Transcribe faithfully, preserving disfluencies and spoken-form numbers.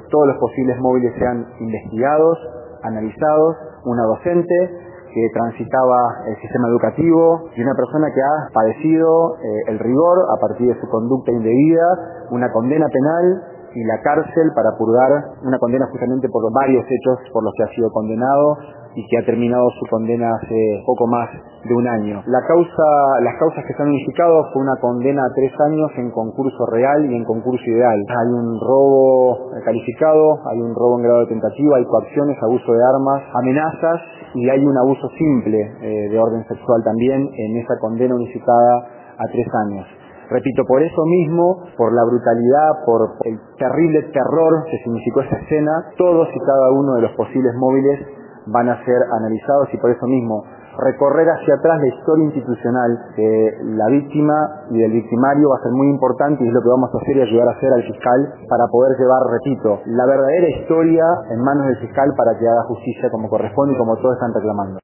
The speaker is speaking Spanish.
todos los posibles móviles sean investigados, analizados, una docente que transitaba el sistema educativo y una persona que ha padecido eh, el rigor a partir de su conducta indebida, una condena penal y la cárcel para purgar una condena justamente por los varios hechos por los que ha sido condenado y que ha terminado su condena hace poco más de un año. La causa, las causas que se han unificado fue una condena a tres años en concurso real y en concurso ideal. Hay un robo calificado, hay un robo en grado de tentativa, hay coacciones, abuso de armas, amenazas y hay un abuso simple eh, de orden sexual también en esa condena unificada a tres años. Repito, por eso mismo, por la brutalidad, por el terrible terror que significó esa escena, todos y cada uno de los posibles móviles van a ser analizados y por eso mismo recorrer hacia atrás la historia institucional de la víctima y del victimario va a ser muy importante y es lo que vamos a hacer y ayudar a hacer al fiscal para poder llevar, repito, la verdadera historia en manos del fiscal para que haga justicia como corresponde y como todos están reclamando.